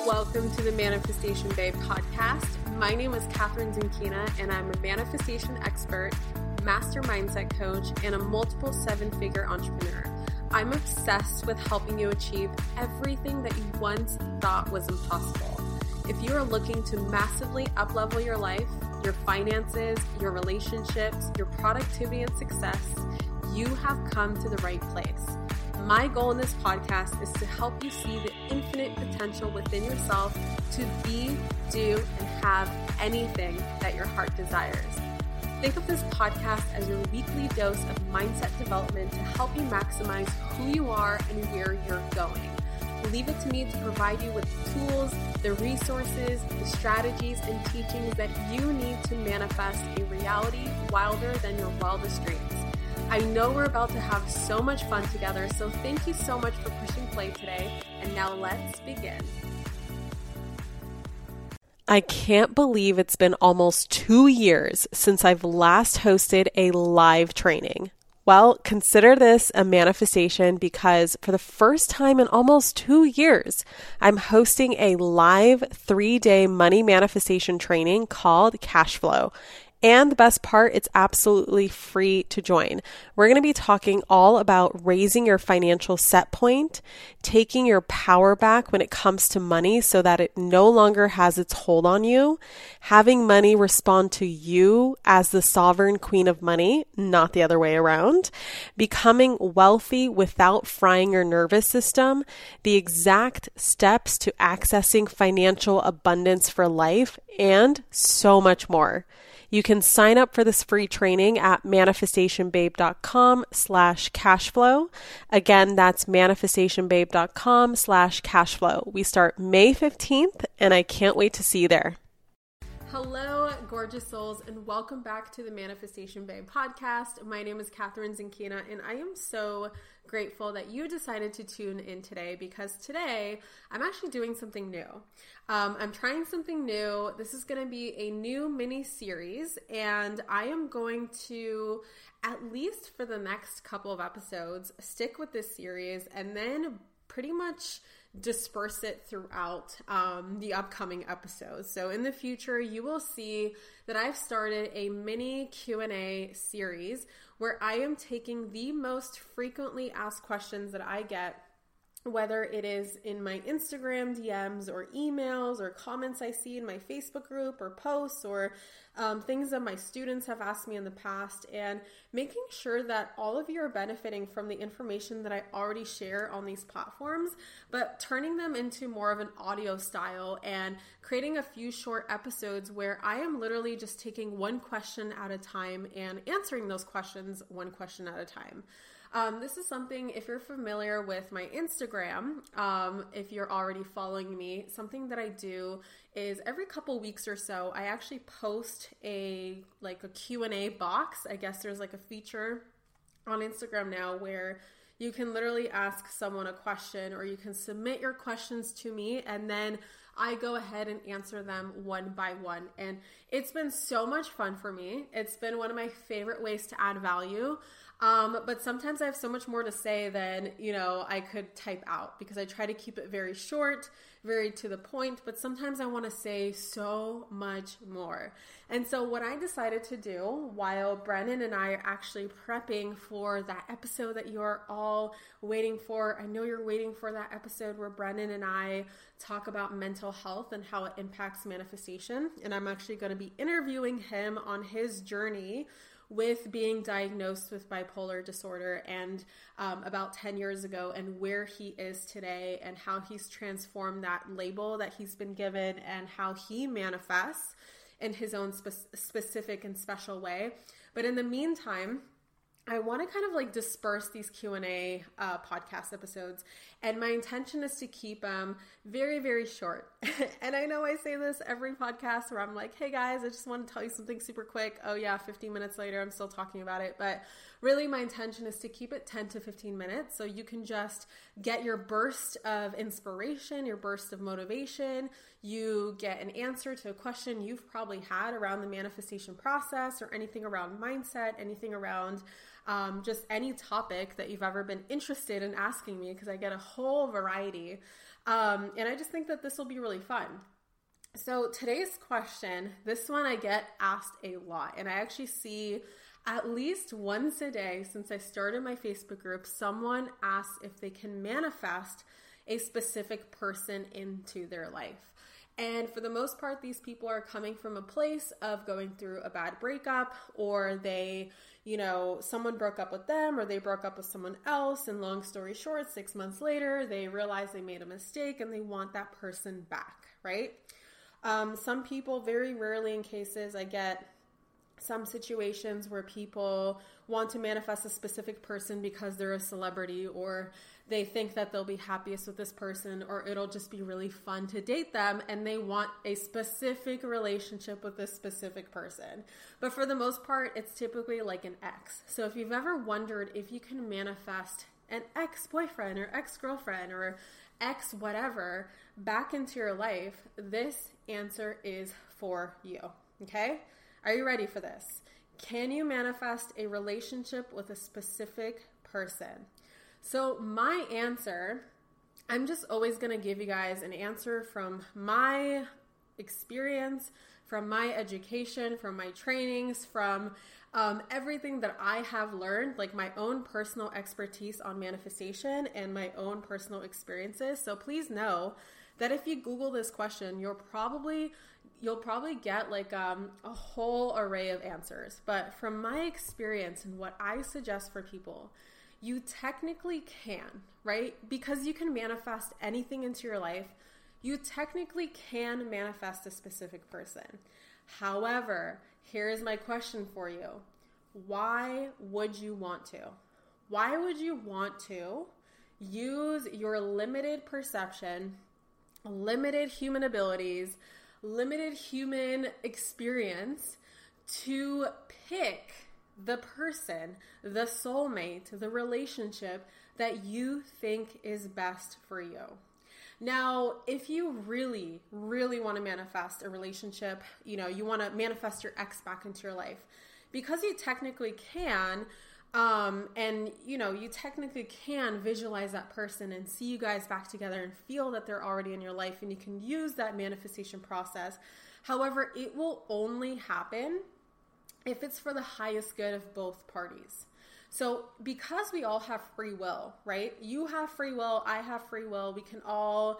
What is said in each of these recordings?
Welcome to the Manifestation Babe podcast. My name is Catherine Zinkina, and I'm a manifestation expert, master mindset coach, and a multiple seven-figure entrepreneur. I'm obsessed with helping you achieve everything that you once thought was impossible. If you are looking to massively uplevel your life, your finances, your relationships, your productivity and success, you have come to the right place. My goal in this podcast is to help you see the infinite potential within yourself to be, do, and have anything that your heart desires. Think of this podcast as your weekly dose of mindset development to help you maximize who you are and where you're going. Leave it to me to provide you with the tools, the resources, the strategies, and teachings that you need to manifest a reality wilder than your wildest dreams. I know we're about to have so much fun together, so thank you so much for pushing play today, and now let's begin. I can't believe it's been almost 2 years since I've last hosted a live training. Well, consider this a manifestation because for the first time in almost 2 years, I'm hosting a live 3-day money manifestation training called Cash Flow. And the best part, it's absolutely free to join. We're going to be talking all about raising your financial set point, taking your power back when it comes to money so that it no longer has its hold on you, having money respond to you as the sovereign queen of money, not the other way around, becoming wealthy without frying your nervous system, the exact steps to accessing financial abundance for life, and so much more. You can sign up for this free training at manifestationbabe.com/cashflow. Again, that's manifestationbabe.com/cashflow. We start May 15th, and I can't wait to see you there. Hello, gorgeous souls, and welcome back to the Manifestation Babe podcast. My name is Catherine Zinkina, and I am so grateful that you decided to tune in today because today I'm actually doing something new. I'm trying something new. This is going to be a new mini series, and I am going to, at least for the next couple of episodes, stick with this series and then pretty much disperse it throughout the upcoming episodes. So in the future, you will see that I've started a mini Q&A series where I am taking the most frequently asked questions that I get, whether it is in my Instagram DMs or emails or comments I see in my Facebook group or posts or things that my students have asked me in the past, and making sure that all of you are benefiting from the information that I already share on these platforms, but turning them into more of an audio style and creating a few short episodes where I am literally just taking one question at a time and answering those questions one question at a time. This is something, if you're familiar with my Instagram, if you're already following me, something that I do is every couple weeks or so, I actually post a Q&A box. I guess there's like a feature on Instagram now where you can literally ask someone a question, or you can submit your questions to me, and then I go ahead and answer them one by one. And it's been so much fun for me. It's been one of my favorite ways to add value. But sometimes I have so much more to say than, I could type out, because I try to keep it very short, very to the point, but sometimes I want to say so much more. And so what I decided to do while Brennan and I are actually prepping for that episode that you are all waiting for, I know you're waiting for that episode where Brennan and I talk about mental health and how it impacts manifestation. And I'm actually going to be interviewing him on his journey with being diagnosed with bipolar disorder and about 10 years ago, and where he is today and how he's transformed that label that he's been given and how he manifests in his own specific and special way. But in the meantime, I want to kind of disperse these Q&A podcast episodes, and my intention is to keep them very, very short. And I know I say this every podcast where I'm like, hey guys, I just want to tell you something super quick. Oh yeah, 15 minutes later, I'm still talking about it. But really my intention is to keep it 10 to 15 minutes so you can just get your burst of inspiration, your burst of motivation. You get an answer to a question you've probably had around the manifestation process, or anything around mindset, anything around just any topic that you've ever been interested in asking me, because I get a whole variety. And I just think that this will be really fun. So today's question, this one I get asked a lot, and I actually see at least once a day since I started my Facebook group, someone asks if they can manifest a specific person into their life. And for the most part, these people are coming from a place of going through a bad breakup, or they, someone broke up with them, or they broke up with someone else. And long story short, 6 months later, they realize they made a mistake and they want that person back, right? Some people, very rarely in cases, I get some situations where people want to manifest a specific person because they're a celebrity, or they think that they'll be happiest with this person, or it'll just be really fun to date them, and they want a specific relationship with this specific person. But for the most part, it's typically like an ex. So if you've ever wondered if you can manifest an ex-boyfriend or ex-girlfriend or ex whatever back into your life, this answer is for you. Okay? Are you ready for this? Can you manifest a relationship with a specific person? So my answer, I'm just always going to give you guys an answer from my experience, from my education, from my trainings, from everything that I have learned, like my own personal expertise on manifestation and my own personal experiences. So please know that if you Google this question, you'll probably get like a whole array of answers. But from my experience and what I suggest for people, you technically can, right? Because you can manifest anything into your life, you technically can manifest a specific person. However, here's my question for you. Why would you want to? Why would you want to use your limited perception, limited human abilities, limited human experience to pick the person, the soulmate, the relationship that you think is best for you? Now, if you really, really want to manifest a relationship, you want to manifest your ex back into your life, because you technically can, and you technically can visualize that person and see you guys back together and feel that they're already in your life, and you can use that manifestation process. However, it will only happen if it's for the highest good of both parties. So because we all have free will, right? You have free will, I have free will. We can all,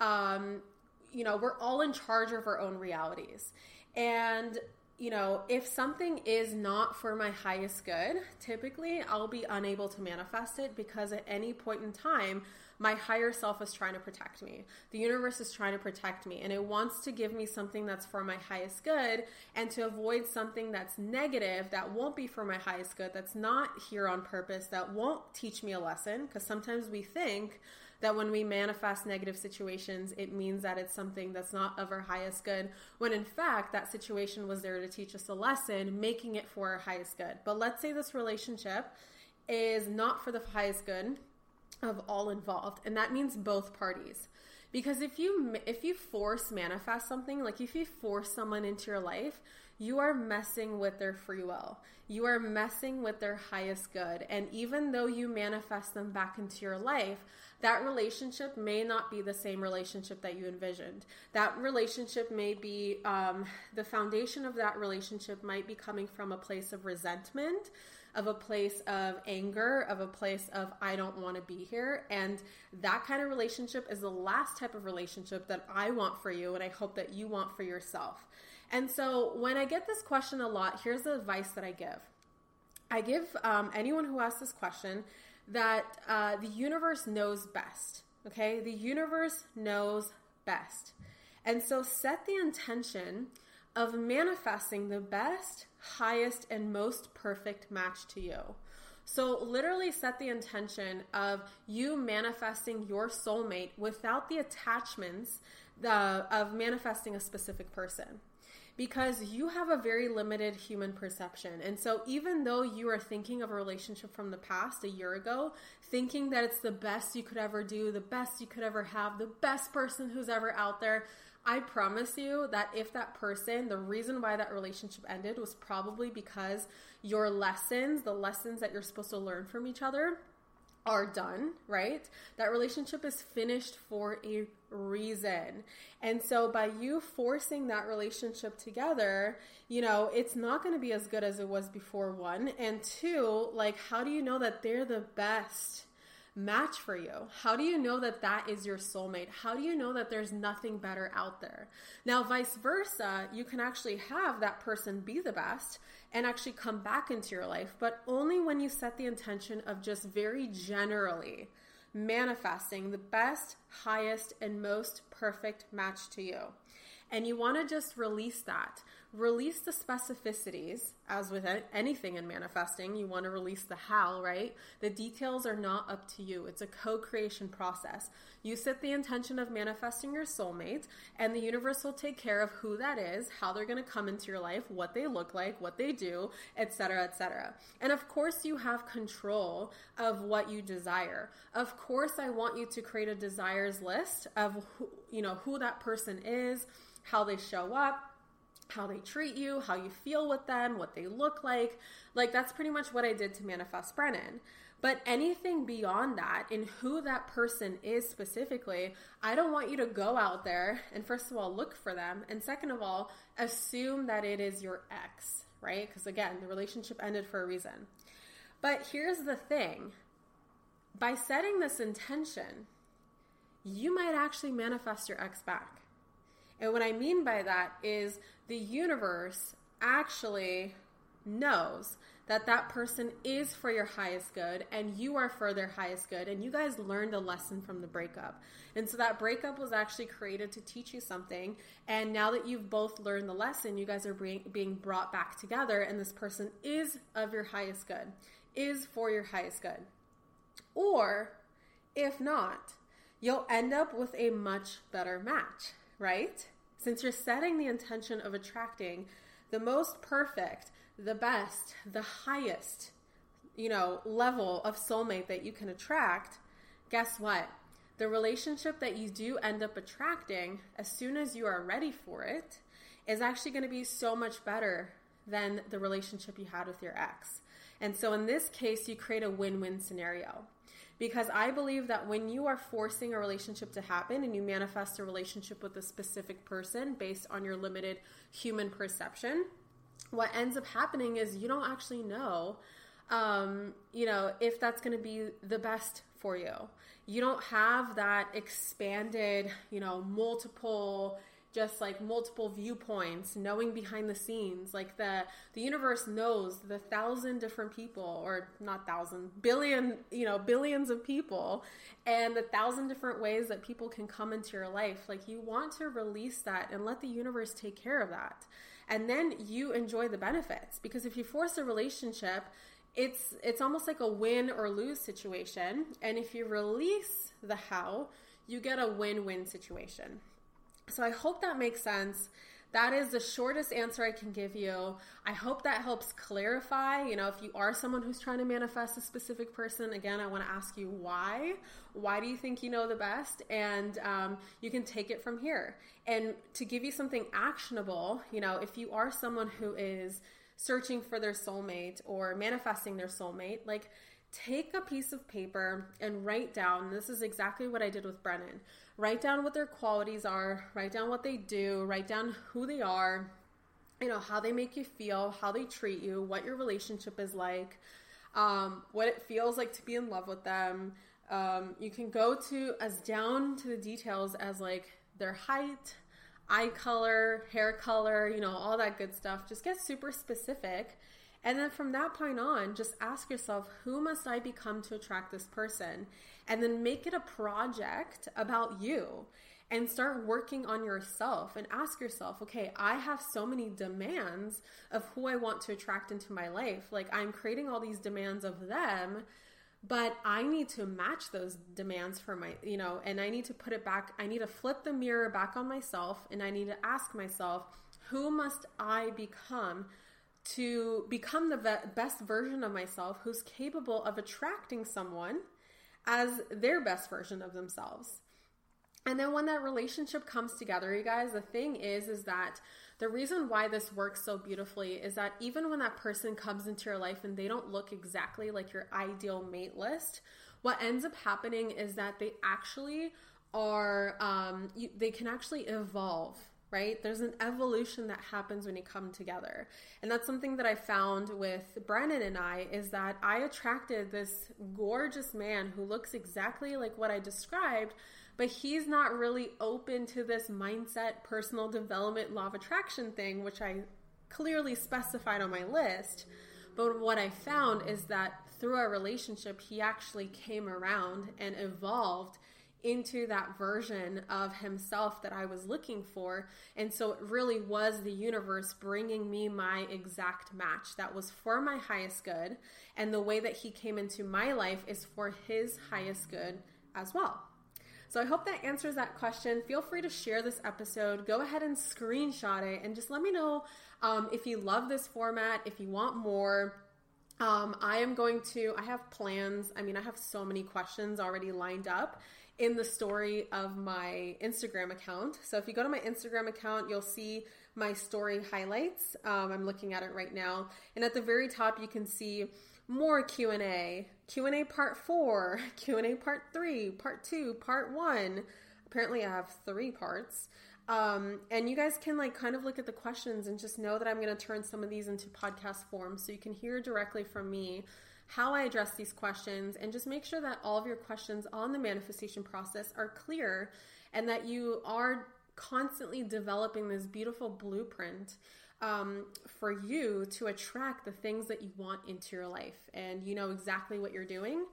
we're all in charge of our own realities. And if something is not for my highest good, typically I'll be unable to manifest it, because at any point in time, my higher self is trying to protect me. The universe is trying to protect me, and it wants to give me something that's for my highest good, and to avoid something that's negative, that won't be for my highest good, that's not here on purpose, that won't teach me a lesson. Because sometimes we think that when we manifest negative situations, it means that it's something that's not of our highest good, when in fact that situation was there to teach us a lesson, making it for our highest good. But let's say this relationship is not for the highest good of all involved, and that means both parties. Because if you force manifest something, like if you force someone into your life, you are messing with their free will. You are messing with their highest good. And even though you manifest them back into your life, that relationship may not be the same relationship that you envisioned. That relationship may be, the foundation of that relationship might be coming from a place of resentment, of a place of anger, of a place of I don't want to be here. And that kind of relationship is the last type of relationship that I want for you, and I hope that you want for yourself. And so when I get this question a lot, here's the advice that I give. I give anyone who asks this question that the universe knows best, okay? The universe knows best. And so set the intention of manifesting the best, highest, and most perfect match to you. So literally set the intention of you manifesting your soulmate without the attachments of manifesting a specific person. Because you have a very limited human perception. And so even though you are thinking of a relationship from the past a year ago, thinking that it's the best you could ever do, the best you could ever have, the best person who's ever out there, I promise you that if that person, the reason why that relationship ended was probably because your lessons, the lessons that you're supposed to learn from each other, are done, right? That relationship is finished for a reason. And so by you forcing that relationship together, it's not going to be as good as it was before, one. And two, like, how do you know that they're the best match for you? How do you know that that is your soulmate? How do you know that there's nothing better out there? Now, vice versa, you can actually have that person be the best and actually come back into your life, but only when you set the intention of just very generally manifesting the best, highest, and most perfect match to you. And you want to just release that. Release the specificities, as with anything in manifesting. You want to release the how, right? The details are not up to you. It's a co-creation process. You set the intention of manifesting your soulmate, and the universe will take care of who that is, how they're going to come into your life, what they look like, what they do, etc., etc. And of course, you have control of what you desire. Of course, I want you to create a desires list of who that person is, how they show up, how they treat you, how you feel with them, what they look like. Like, that's pretty much what I did to manifest Brennan. But anything beyond that, in who that person is specifically, I don't want you to go out there and, first of all, look for them. And second of all, assume that it is your ex, right? Because again, the relationship ended for a reason. But here's the thing. By setting this intention, you might actually manifest your ex back. And what I mean by that is the universe actually knows that that person is for your highest good and you are for their highest good, and you guys learned a lesson from the breakup. And so that breakup was actually created to teach you something, and now that you've both learned the lesson, you guys are being brought back together, and this person is of your highest good, is for your highest good. Or if not, you'll end up with a much better match, right? Since you're setting the intention of attracting the most perfect, the best, the highest, level of soulmate that you can attract, guess what? The relationship that you do end up attracting, as soon as you are ready for it, is actually going to be so much better than the relationship you had with your ex. And so in this case, you create a win-win scenario. Because I believe that when you are forcing a relationship to happen and you manifest a relationship with a specific person based on your limited human perception, what ends up happening is you don't actually know, if that's going to be the best for you. You don't have that expanded, multiple viewpoints, knowing behind the scenes. Like the universe knows the 1,000 different people, or not 1,000, billions of people, and the 1,000 different ways that people can come into your life. Like, you want to release that and let the universe take care of that. And then you enjoy the benefits, because if you force a relationship, it's almost like a win or lose situation. And if you release the how, you get a win-win situation. So I hope that makes sense. That is the shortest answer I can give you. I hope that helps clarify, if you are someone who's trying to manifest a specific person. Again, I want to ask you why. Why do you think you know the best? And you can take it from here. And to give you something actionable, if you are someone who is searching for their soulmate or manifesting their soulmate, like, take a piece of paper and write down, this is exactly what I did with Brennan. Write down what their qualities are, write down what they do, write down who they are, how they make you feel, how they treat you, what your relationship is like, what it feels like to be in love with them. You can go to as down to the details as like their height, eye color, hair color, all that good stuff. Just get super specific. And then from that point on, just ask yourself, who must I become to attract this person? And then make it a project about you and start working on yourself and ask yourself, okay, I have so many demands of who I want to attract into my life. Like, I'm creating all these demands of them, but I need to match those demands for my, and I need to put it back. I need to flip the mirror back on myself, and I need to ask myself, who must I become to become the best version of myself who's capable of attracting someone as their best version of themselves. And then when that relationship comes together, you guys, the thing is that the reason why this works so beautifully is that even when that person comes into your life and they don't look exactly like your ideal mate list, what ends up happening is that they actually are, they can actually evolve, right? There's an evolution that happens when you come together. And that's something that I found with Brennan and I, is that I attracted this gorgeous man who looks exactly like what I described, but he's not really open to this mindset, personal development, law of attraction thing, which I clearly specified on my list. But what I found is that through our relationship, he actually came around and evolved into that version of himself that I was looking for. And so it really was the universe bringing me my exact match that was for my highest good. And the way that he came into my life is for his highest good as well. So I hope that answers that question. Feel free to share this episode. Go ahead and screenshot it and just let me know if you love this format, if you want more. I have plans. I have so many questions already lined up in the story of my Instagram account. So if you go to my Instagram account, you'll see my story highlights. I'm looking at it right now. And at the very top, you can see more Q&A part 4, Q&A part 3, part 2, part 1. Apparently I have 3 parts. And you guys can kind of look at the questions and just know that I'm going to turn some of these into podcast form so you can hear directly from me how I address these questions, and just make sure that all of your questions on the manifestation process are clear and that you are constantly developing this beautiful blueprint for you to attract the things that you want into your life. And you know exactly what you're doing.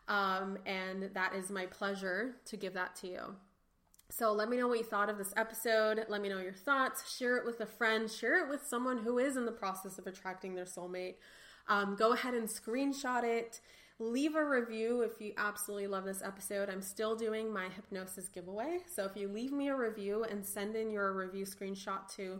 And that is my pleasure to give that to you. So let me know what you thought of this episode. Let me know your thoughts. Share it with a friend. Share it with someone who is in the process of attracting their soulmate. Go ahead and screenshot it. Leave a review if you absolutely love this episode. I'm still doing my hypnosis giveaway. So if you leave me a review and send in your review screenshot to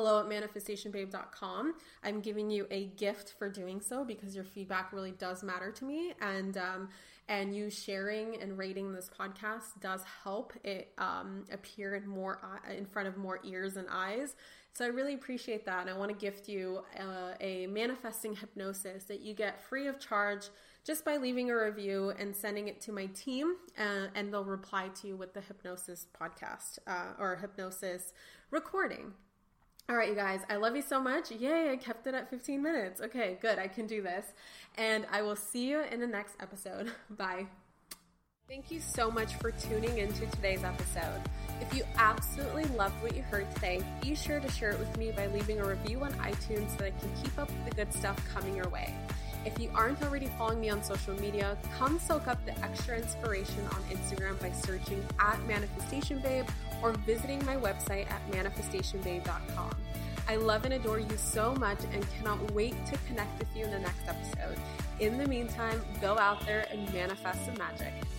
hello@manifestationbabe.com, I'm giving you a gift for doing so, because your feedback really does matter to me. And you sharing and rating this podcast does help it appear in front of more ears and eyes. So I really appreciate that. And I want to gift you a manifesting hypnosis that you get free of charge just by leaving a review and sending it to my team. And they'll reply to you with the hypnosis podcast or hypnosis recording. All right, you guys, I love you so much. Yay, I kept it at 15 minutes. Okay, good. I can do this. And I will see you in the next episode. Bye. Thank you so much for tuning into today's episode. If you absolutely loved what you heard today, be sure to share it with me by leaving a review on iTunes so that I can keep up with the good stuff coming your way. If you aren't already following me on social media, come soak up the extra inspiration on Instagram by searching @ManifestationBabe or visiting my website at manifestationbabe.com. I love and adore you so much and cannot wait to connect with you in the next episode. In the meantime, go out there and manifest some magic.